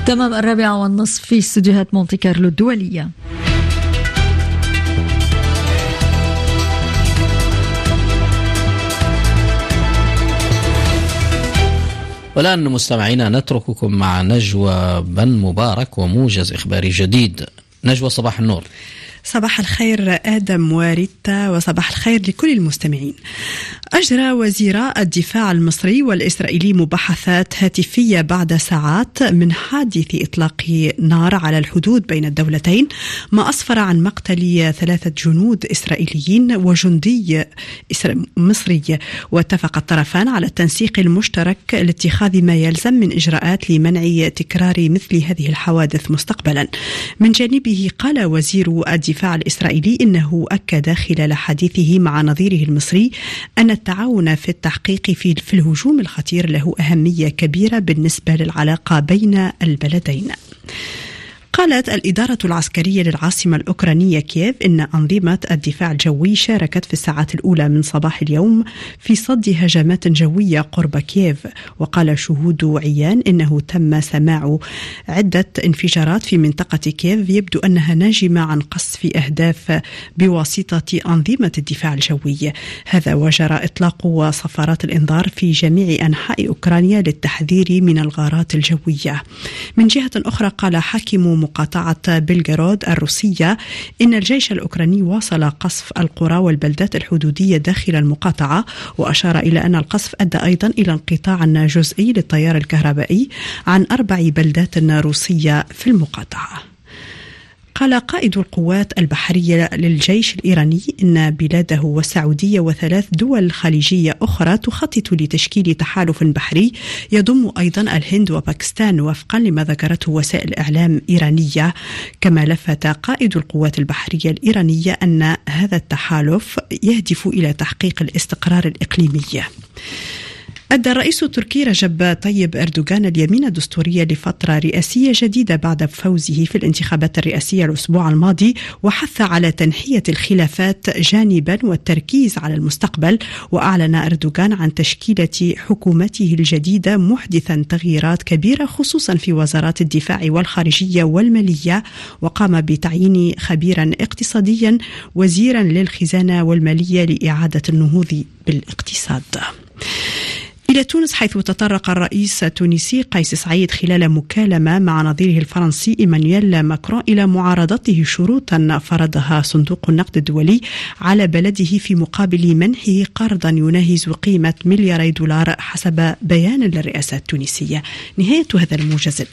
تمام 4:30 في استديوهات مونتي كارلو الدولية. والآن مستمعينا نترككم مع نجوى بن مبارك وموجز إخباري جديد. نجوى، صباح النور. صباح الخير آدم وريتا، وصباح الخير لكل المستمعين. أجرى وزيرا الدفاع المصري والإسرائيلي مباحثات هاتفية بعد ساعات من حادث إطلاق نار على الحدود بين الدولتين، ما أسفر عن مقتل 3 جنود إسرائيليين وجندي مصري. واتفق الطرفان على التنسيق المشترك لاتخاذ ما يلزم من إجراءات لمنع تكرار مثل هذه الحوادث مستقبلا. من جانبه قال وزير الدفاع الإسرائيلي إنه أكد خلال حديثه مع نظيره المصري أن التعاون في التحقيق في الهجوم الخطير له أهمية كبيرة بالنسبة للعلاقة بين البلدين. قالت الإدارة العسكرية للعاصمة الأوكرانية كييف إن أنظمة الدفاع الجوي شاركت في الساعات الأولى من صباح اليوم في صد هجمات جوية قرب كييف. وقال شهود عيان إنه تم سماع عدة انفجارات في منطقة كييف يبدو أنها ناجمة عن قصف أهداف بواسطة أنظمة الدفاع الجوي. هذا وجرى إطلاق صفارات الإنذار في جميع أنحاء أوكرانيا للتحذير من الغارات الجوية. من جهة أخرى قال حاكم مقاطعة بلغراد الروسية إن الجيش الأوكراني واصل قصف القرى والبلدات الحدودية داخل المقاطعة، وأشار إلى أن القصف أدى أيضا إلى انقطاع جزئي للتيار الكهربائي عن 4 بلدات روسية في المقاطعة. قال قائد القوات البحرية للجيش الإيراني إن بلاده والسعودية و3 دول خليجية أخرى تخطط لتشكيل تحالف بحري يضم أيضا الهند وباكستان وفقا لما ذكرته وسائل إعلام إيرانية. كما لفت قائد القوات البحرية الإيرانية أن هذا التحالف يهدف إلى تحقيق الاستقرار الإقليمي. أدى الرئيس التركي رجب طيب أردوغان اليمين الدستورية لفترة رئاسية جديدة بعد فوزه في الانتخابات الرئاسية الأسبوع الماضي، وحث على تنحية الخلافات جانبا والتركيز على المستقبل. وأعلن أردوغان عن تشكيلة حكومته الجديدة محدثا تغييرات كبيرة خصوصا في وزارات الدفاع والخارجية والمالية، وقام بتعيين خبيرا اقتصاديا وزيرا للخزانة والمالية لإعادة النهوض بالاقتصاد. إلى تونس، حيث تطرق الرئيس التونسي قيس سعيد خلال مكالمة مع نظيره الفرنسي إيمانويل ماكرون إلى معارضته شروطا فرضها صندوق النقد الدولي على بلده في مقابل منحه قرضا يناهز قيمة $2 مليار حسب بيان للرئاسة التونسية. نهاية هذا الموجز.